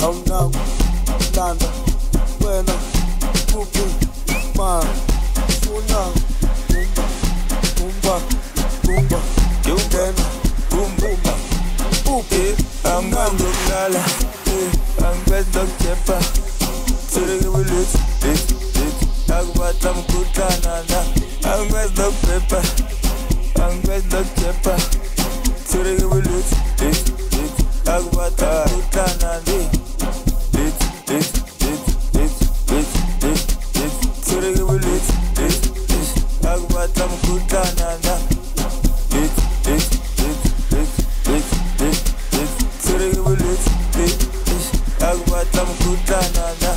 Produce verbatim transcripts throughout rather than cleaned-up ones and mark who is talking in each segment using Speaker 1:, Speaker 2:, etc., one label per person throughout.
Speaker 1: awunako landa wena kuphi ma funa bumba bumba bumba yungena bumba uphi amando kulala angibeza kujepa sireke bulithi lithi lithi akubata mkhuhlana la angibeza kupepa angibeza kujepa sireke bulithi lithi lithi akubata mkhuhlana la lithi lithi lithi lithi lithi lithi lithi sireke bulithi lithi lithi akubata mkhuhlana la lithi lithi lithi lithi lithi lithi sireke bulithi lithi lithi akubata mkhuhlana la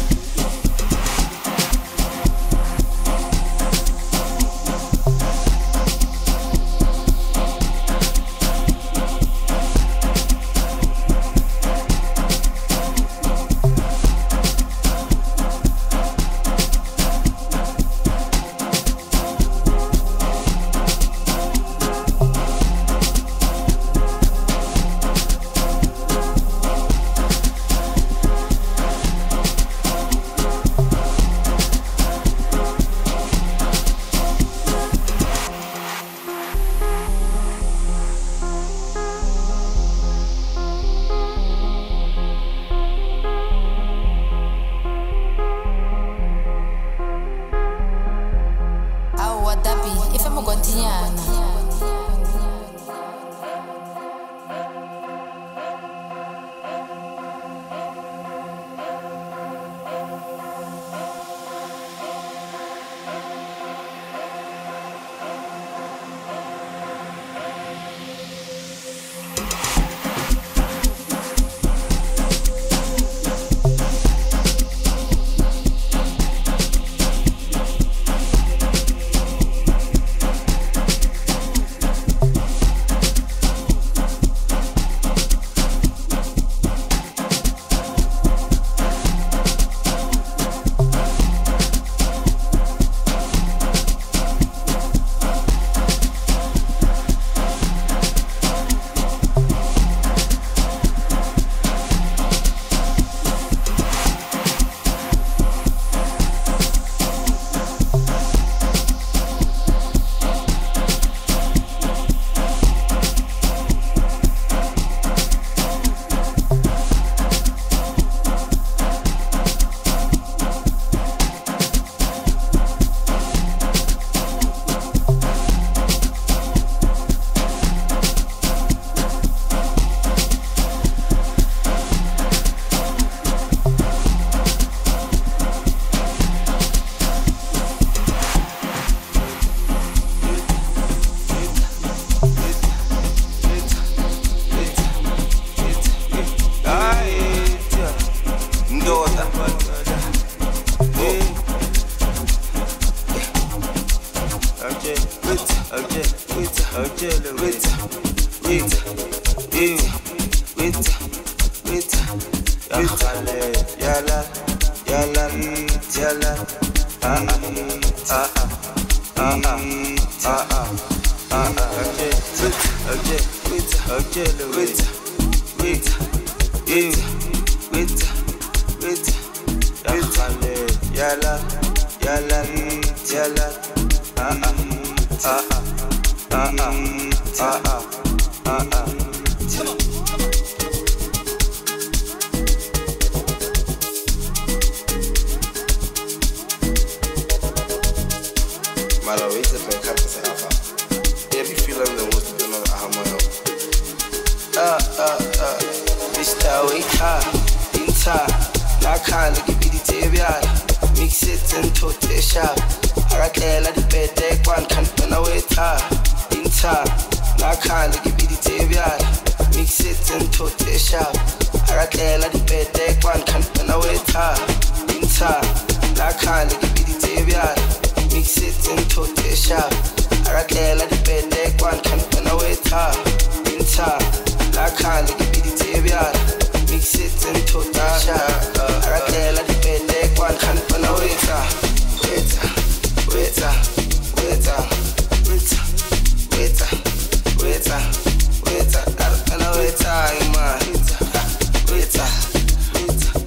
Speaker 2: Waiter, waiter, waiter, waiter,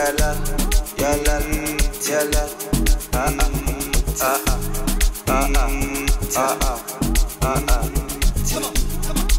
Speaker 1: yala, yala, yala, ah ah, ah ah, ah ah, ah ah, ah ah. Come on, come on.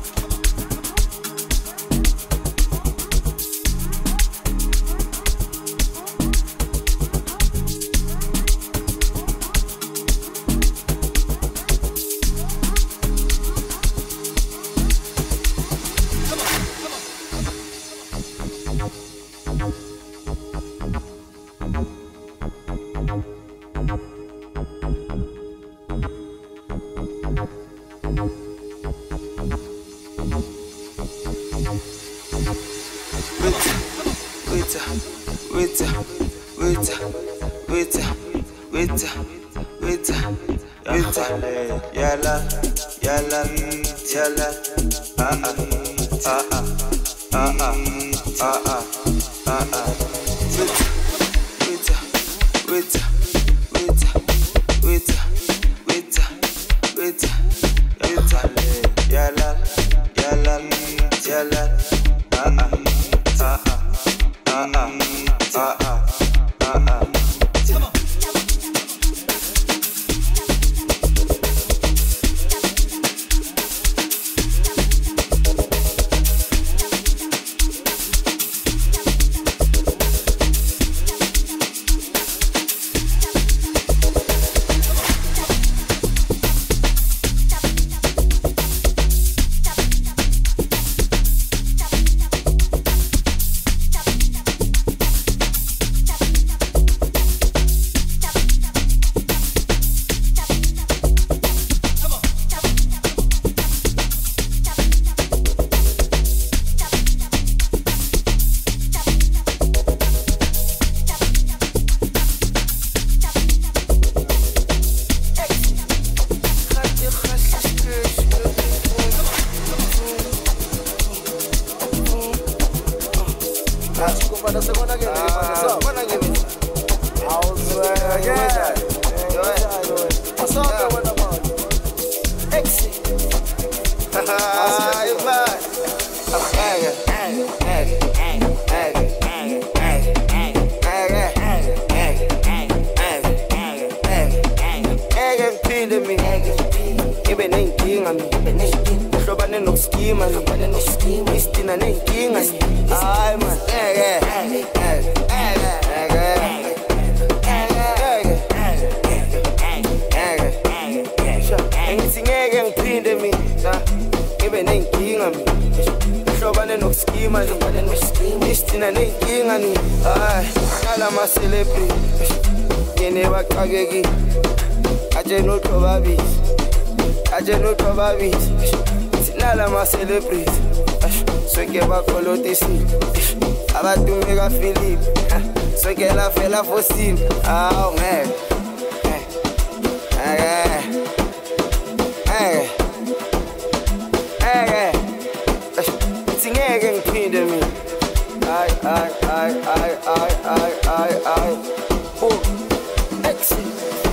Speaker 1: Waiter, waiter, waiter, waiter, waiter, waiter, yala, yala, yala, ah ah, ah ah, ah ah, ah ah, ah ah, waiter, waiter, waiter, waiter, waiter, waiter, waiter, yala, yala, yala, ah ah, ah ah. Uh uh, uh uh, uh uh. Come on. Celebrate, so que va coloteci, abantu mega Philip, so que la fait la fossile, oh man, hey, hey, hey, sing again, clean to me, I, I, I, I, I, I, I, I, oh, exit.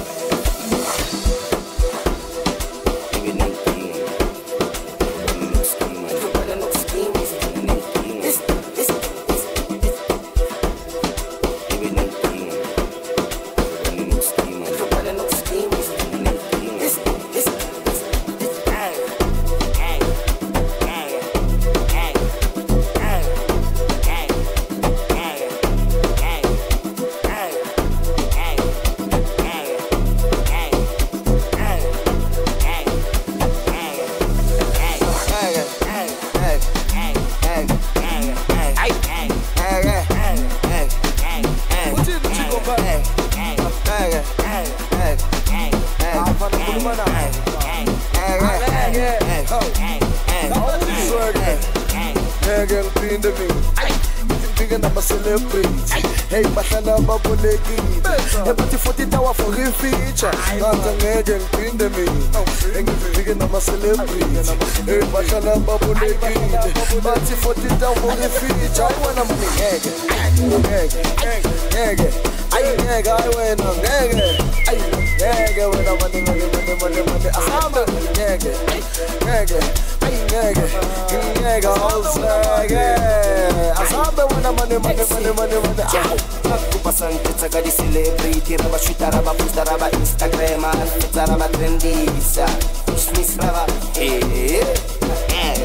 Speaker 1: Hey, bahlala babulekile ebathi forty tawa for feature nganga ngeke ngiphinde mina engivike nama celebrity hey bahlala babulekile bathi forty tawa for feature wena mimi ngeke ngeke ngeke ay ngeke ay wena ngeke ay ngeke wena manje manje manje manje asamba ngeke ngeke ay ngeke ngeke awuzeke asamba wena manje manje manje manje
Speaker 2: son pizza ka di celebrity raba shooter raba poster raba Instagram pizza raba trendy sa Smith raba hey hey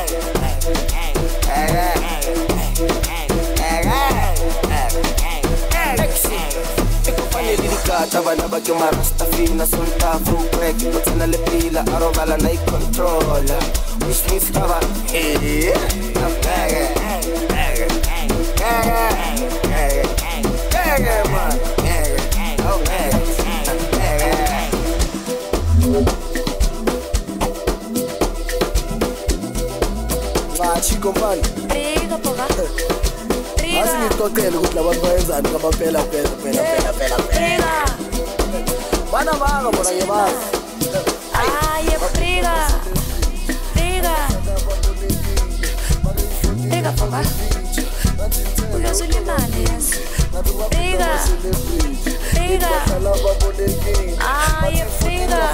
Speaker 2: Tabana ba ke marasta fina sonta full break Botsana le pila arobala na i-control Wish me stava Hey Gaga Gaga Gaga Gaga Gaga man Gaga Oh Gaga
Speaker 1: Machi kompani
Speaker 3: Riga poga
Speaker 1: Asi ngixoxele ukuthi labantu bayenzani ngamaphela phela phela phela phela phela Bana banga bona ngebazi
Speaker 3: Ay, friga Friga Friga poga Uyozulimane yazi Friga Friga Ay, friga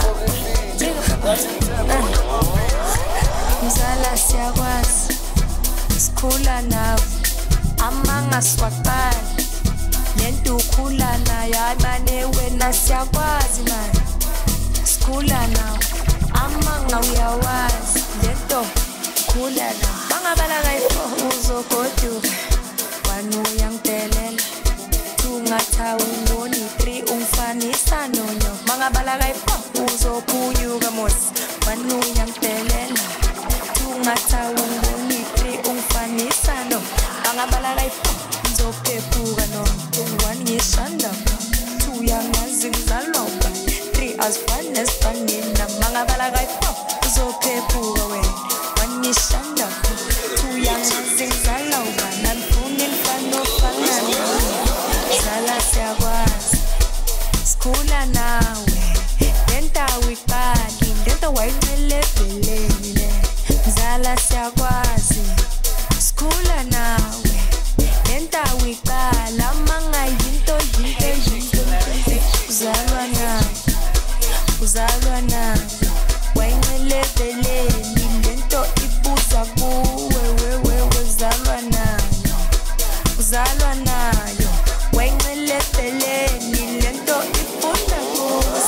Speaker 3: Friga Mzala siyakwazi Sikhula nawe Amanga swakali Nento ukhula nayo Ayimane wena siyakwazi man Sikhula nawe Amanga uyawazi Nento ukhula nayo Mangabala kayifo uzogoduka Wanu uyangitelela Tungatha ungoni three umfanisa nonyo Mangabala kayifo uzophunyuka mosi Wanu uyangitelela Tungatha ungoni three umfanisa no Mangabala kayifo Nzophepuka no one ngishanda two yangazi ngizaloba three as fun as fanina Mangabala kayifo Nzophepuka wena one ngishanda two yangazi ngizaloba Nalifuna imfano fangana Zala siyakwazi Sikhula nawe Lenta wikali Lenta wayinele veleni Zala siyakwazi Sikhula nawe Lenta wikala Manga yinto yinto yinto Uzalwa nawe Uzalwa nawe Wayinele veleni Lento ibuza kuwe Wewe uzalwa nayo Uzalwa nayo Wayinele veleni Lento ibuza kuwe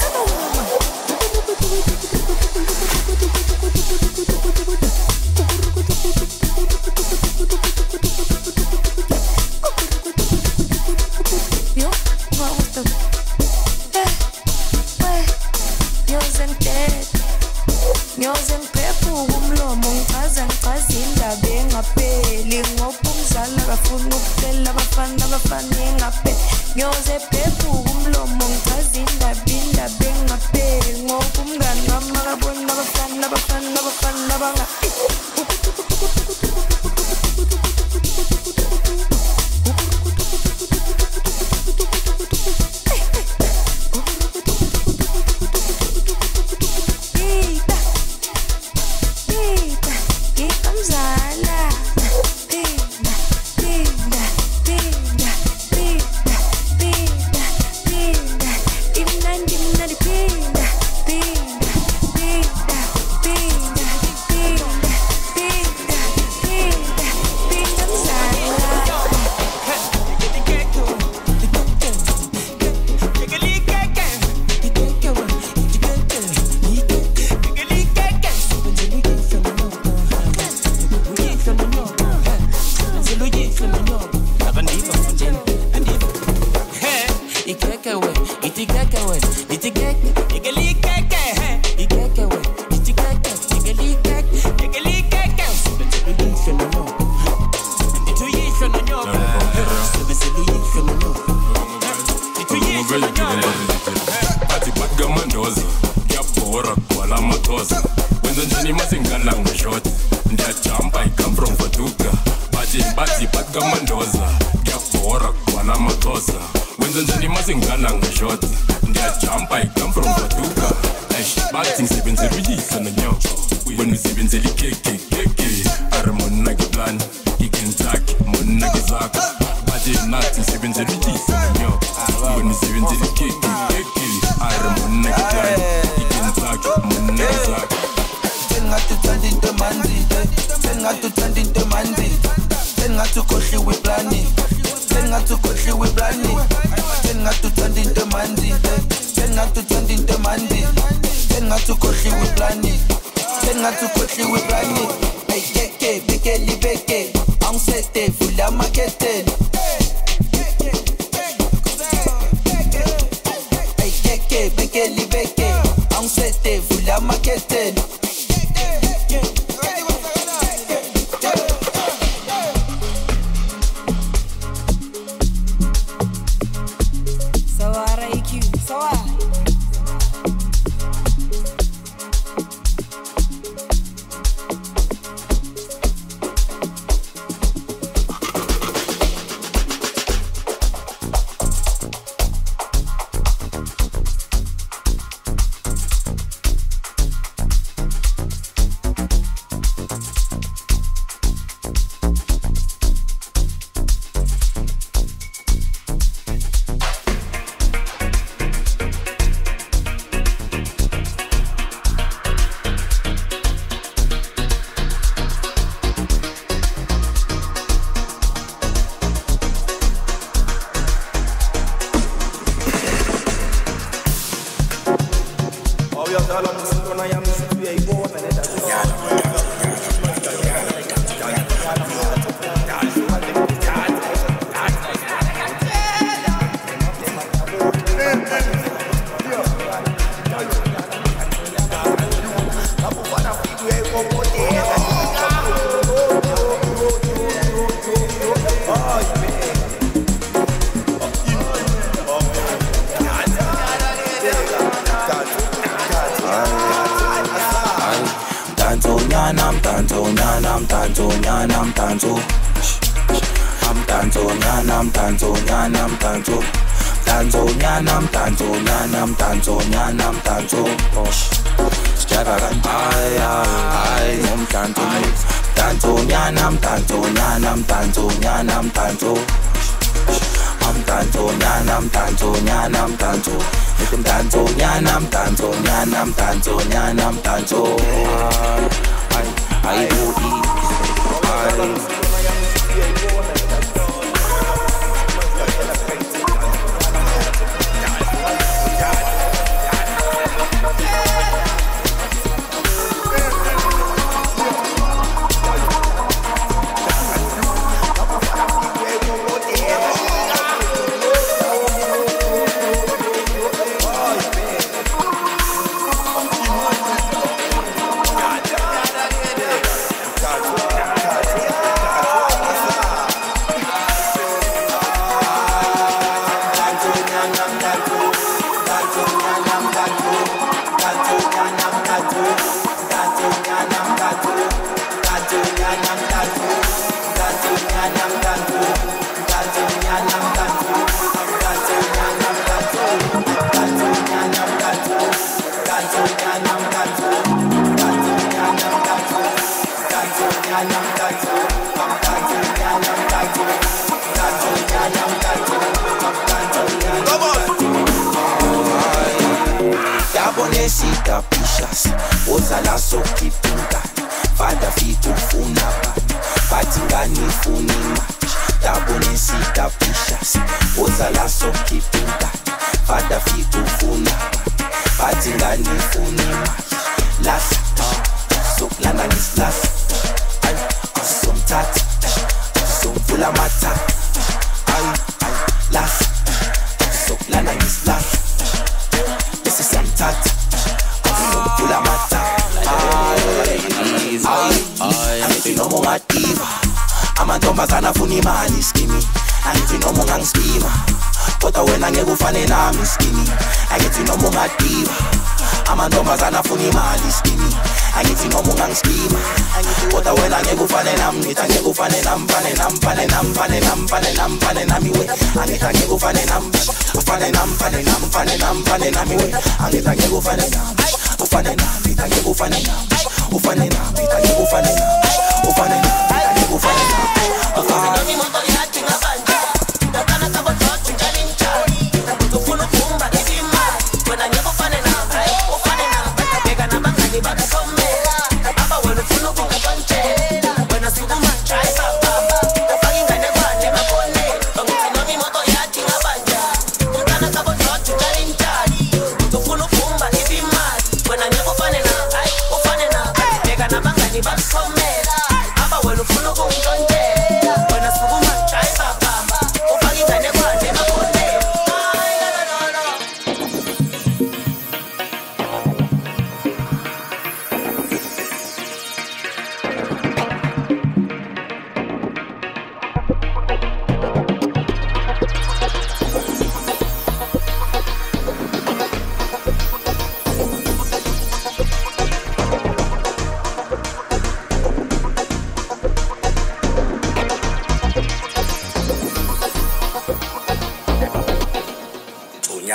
Speaker 3: Yo, what was the eh, eh, Nyozen dead Nyozen pepu umlomo ngichaza ngichaza indaba engapheli ngoba umzala kafuna ukuphela abafana abafana engapheli Nyoze pepu umlomo ngichaza indaba indaba engapheli ngoba umngani wami akabona abafana abafana abafana abanga
Speaker 2: sengathi ukhohliwe iplani sengathi uthanda into mandi sengathi uthanda into mandi sengathi ukhohliwe iplani sengathi ukhohliwe iplani ayikeke beke libeke angisete vula amaketeni ayikeke beke libeke angisete vula amaketeni
Speaker 4: Sita pishas, ozala soki pinta, fada fitu funa bat, patingani funi mat. Tabone sita pishas, ozala soki pinta, fada fitu funa bat, patingani funi mat. Las, sok lana nis las, ay, som tat, som fula mata, ay, ay, las, sok lana nis las, this is some tat. Pula mata, ay, ay, angithi noma ungadima, amantombazana afuna imali skimi, angithi noma ungangistima, kodwa wena ngeke ufane nami skimi, angithi noma ungadima, amantombazana afuna imali skimi, angithi noma ungangistima, kodwa wena ngeke ufane nami, ngithi ngeke ufane nami, fane nami, fane nami, fane nami, fane nami, fane nami we, angithi ngeke ufane nami, ufane nami, fane nami, fane nami, fane nami we, angithi ngeke ufane nami. Ufane na, itake ufane na, ufane na, itake ufane na, ufane na, itake ufane na, ufane na. Ni moto ya tinga banja, dakana kabo chochi chalincha, tufunu kumba kidima, wena nyeko ufane na, ufane na, bata bega na bangani baka some, baba wena funu kunga banche, wena sugu man try baba, tafagi ngane bane mapone, bangu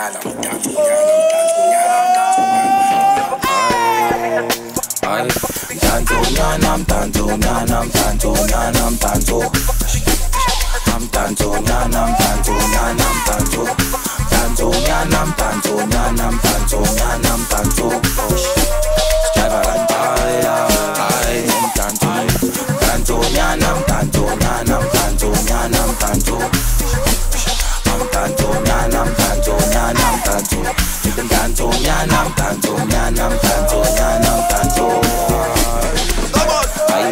Speaker 4: nyana, mtanto nyana, mtanto nyana, ay, mtanto nyana, mtanto nyana, mtanto nyana, mtanto, mtanto nyana, mtanto nyana, mtanto, mtanto nyana, mtanto nyana, mtanto nyana, mtanto, ay, ay, mtanto, mtanto nyana, mtanto nyana, mtanto nyana, mtanto. Mtanto nyana, mtanto nyana, mtanto mtanto nyana, mtanto nyana, mtanto nyana, mtanto ay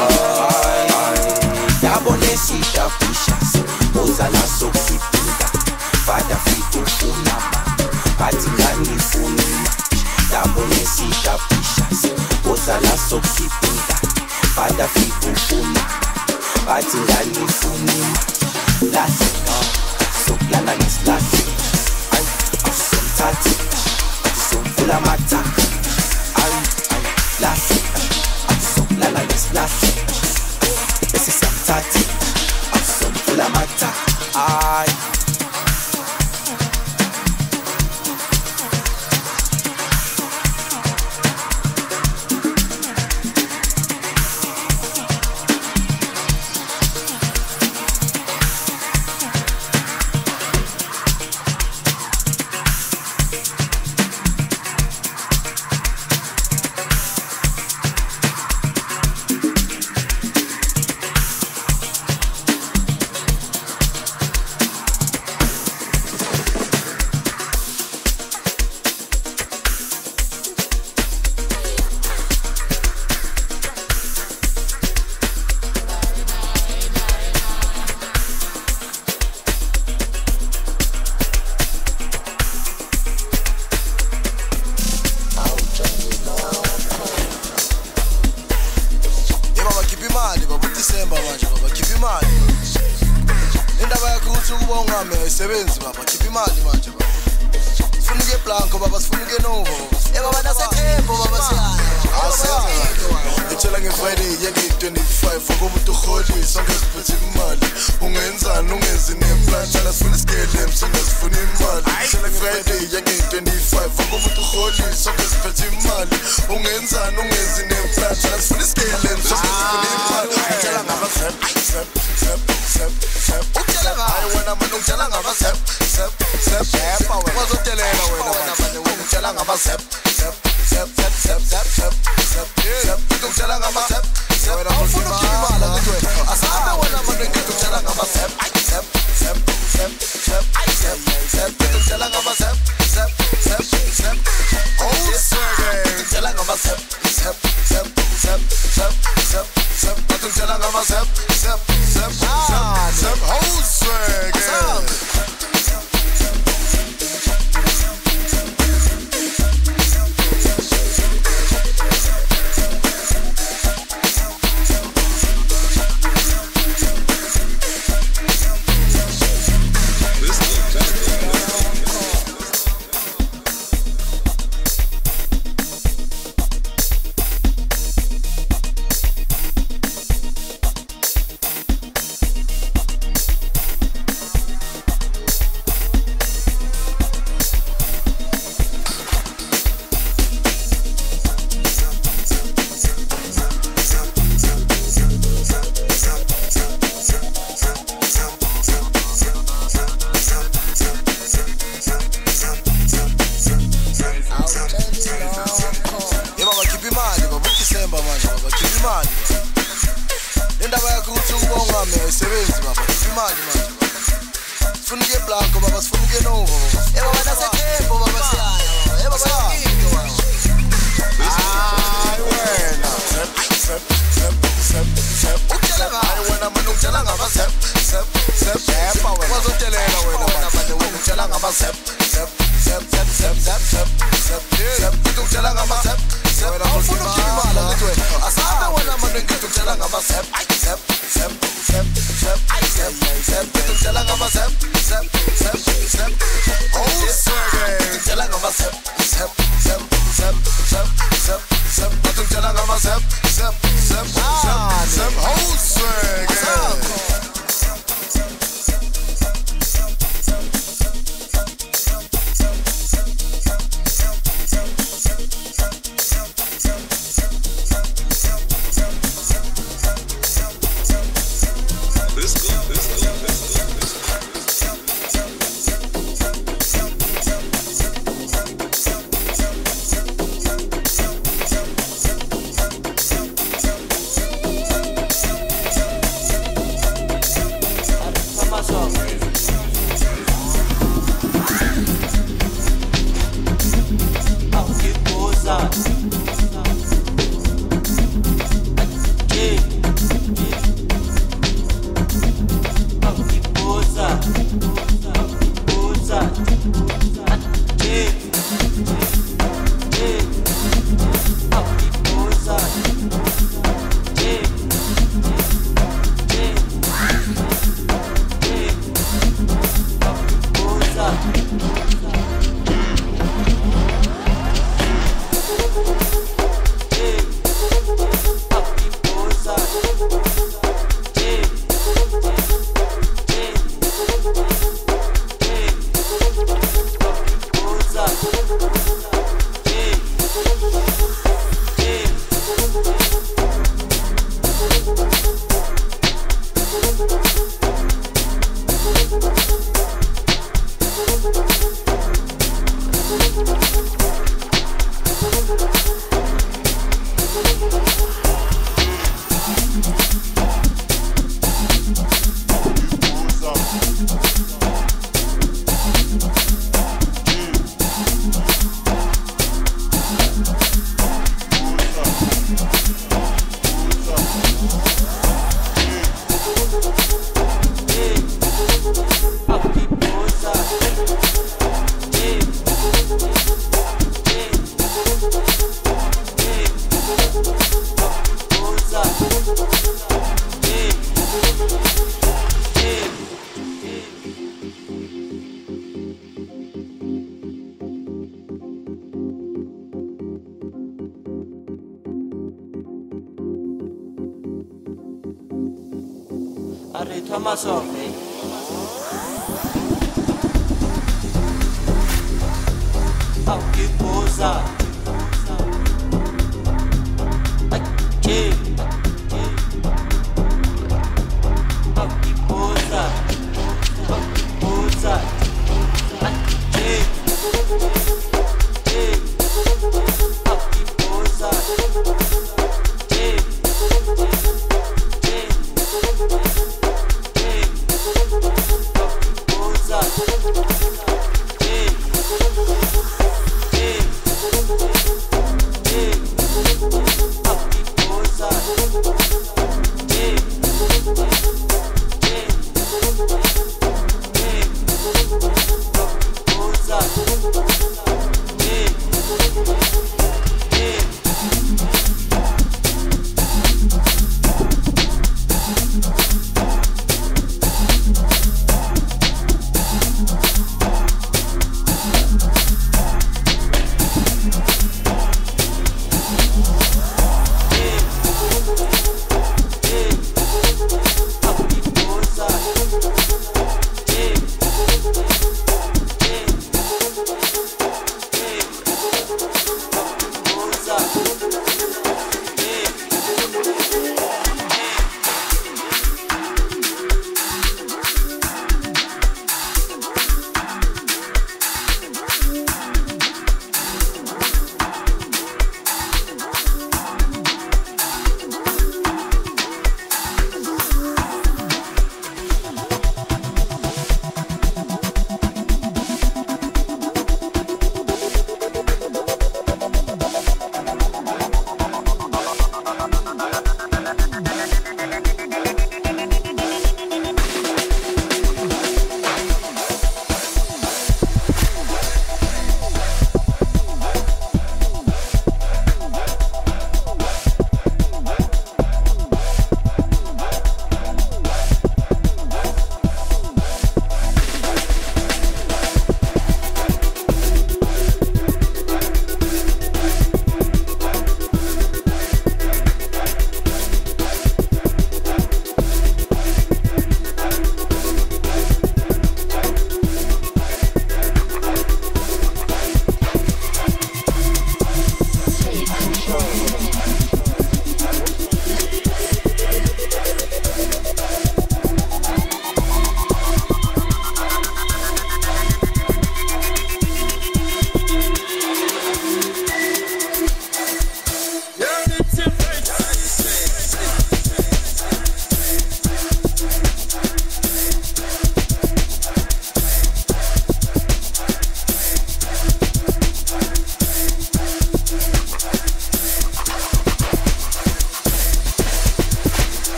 Speaker 4: dabone sita fishas uzala sokipinda fada fitu funaba patingani funima dabone sita fishas uzala sokipinda fada fitu funaba patingani funima last Soplana is last, ay, some tati, some fula mata, ay, ay, last, soplana is last, this is some tati, some fula mata, ay.
Speaker 1: Sebenzi baba, khipha imali manje baba. Sifuna ke blanco baba, sifuna ke novo. Eh baba naseThembo baba siyaya. Asenza. Ngitshela nge Friday yeke twenty-five ngomuntu uholisa sonke siphethe imali. Ungenzani ungenzi neplan, chala sifuna isikele msinga sifuna imali. Ngitshela nge Friday yeke twenty-five ngomuntu uholisa sonke siphethe imali. Ungenzani ungenzi neplan, chala sifuna isikele msinga sifuna imali. Ngitshela ngaba sep sep sep sep sep. I wanna man ungitshela ngaba sep sep sep sep wazotelela wena manje ungitshela ngaba sep sep sep sep sep sep sep sep sep ungitshela ngaba sep sep wena ufuna ukimala ngithi wena asabe wena man ungitshela ngaba sep sep sep sep sep sep sep ungitshela ngaba sep sep sep sep oh sir ungitshela ngaba sep sep sep sep sep sep sep ungitshela ngaba sep sep sep sep sep oh sir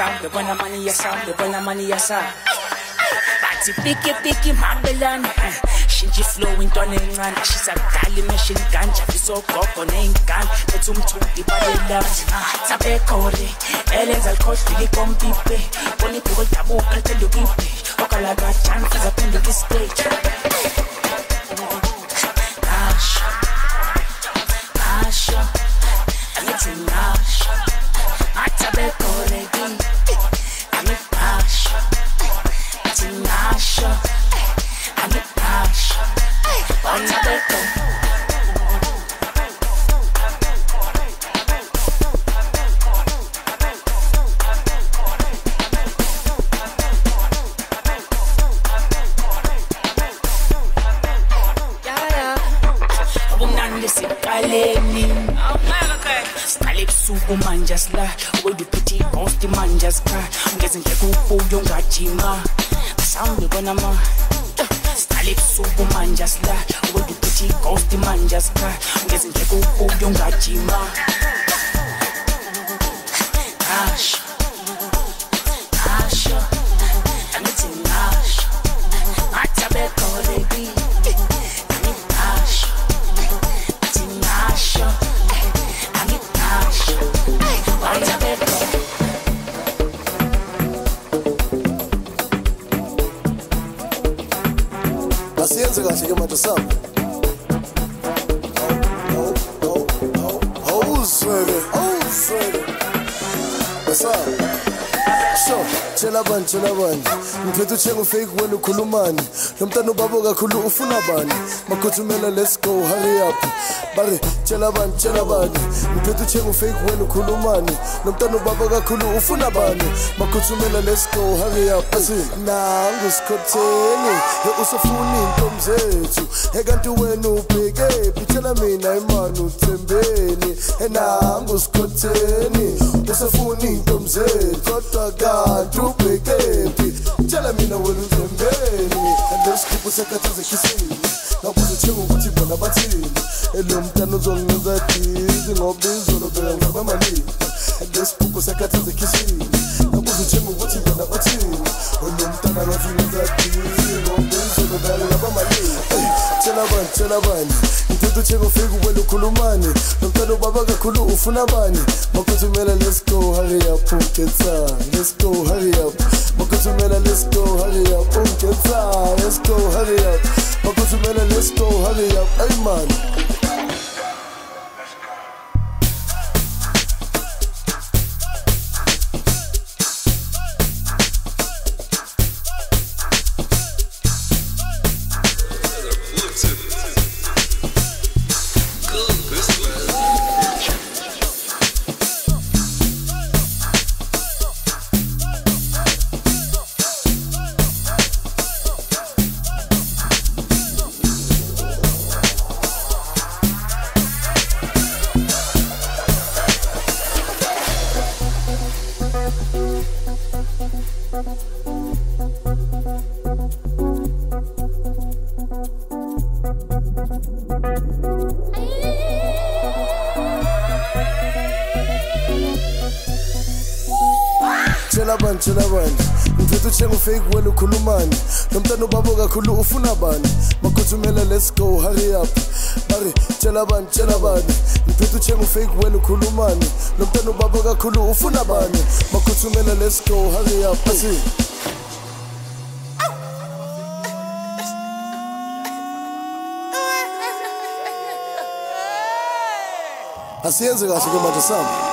Speaker 4: sound, the bona money ya sound, the bona money ya sound. Bathi piki piki mambelana, shinji flow intwana encane, shisa gali machine ganja, fiso gogo neingane, bethi umthungi balela, tabe kore, elenza likhohle likompipe, bona ibhuku lidabuka lithendukipe, okala kajani fiza phenduka istage. Nasha, Nasha, angithi Nasha, atabe kore ki, angithi Nasha, angithi Nasha, angithi Nasha, atabe kore. Suku manja sla, wedi piti ghost manja ska, ngeze ngeke ubuyo ngajima, sound bona ma. Stali suku manja sla, wedi piti ghost manja ska, ngeze ngeke ubuyo ngajima. Nasha, Nasha, angithi Nasha, atabe kolegi, angithi Nasha, angithi Nasha.
Speaker 1: Asiyenze kahle ke manje sami. Oh, oh, oh, oh, swele, oh, swele. Basa. So, tshela bani, tshela bani. Ngiphethe uthenga ufake wena ukhulumani. Lo mntana ubabo kakhulu ufuna bani? Makhuthumela let's go, hurry up. Bari, tshela bani, tshela bani. Ngiphethe uthenga ufake wena ukhulumani. Lo mntana ubabo kakhulu ufuna bani? Makhuthumela let's go, hurry up. Asi, nangu sikhotheni. He usofuna intombi zethu. He kanti wena ubheke, phithela mina imani uthembeni. He nangu sikhotheni. Usofuna intombi zethu. Kodwa kanti ubheke, tshela mina wena uthembeni. And lesikhubu sekhathaza khisini. Ngabuza uthenga ukuthi bona bathini. Lo mntana uzongenza dizi ngoba izolo beka ngaba malini. Lesikhubu sekhathaza khisini. Ngabuza uthenga ukuthi bona bathini. Lo mntana uzongenza dizi ngoba izolo beka ngaba malini. Tshela bani, tshela bani. Ngithethe uthenga ufike wena ukhulumani. Lo mntana ubaba kakhulu ufuna bani? Makhuthumela let's go hurry up uketsa. Let's go hurry up. Makhuthumela let's go hurry up uketsa. Let's go hurry up. Makhuthumela let's go hurry up. Hey man. Tshela bani, tshela bani. Ngiphethe uthenga ufake wena ukhulumani. Lo mntana ubabo kakhulu ufuna bani? Makhuthumela let's go hurry up. Bari, tshela bani, tshela bani. Ngiphethe uthenga ufake wena ukhulumani. Lo mntana ubabo kakhulu ufuna bani? Makhuthumela let's go hurry up. Asi. Asiyenze kahle ke manje sami.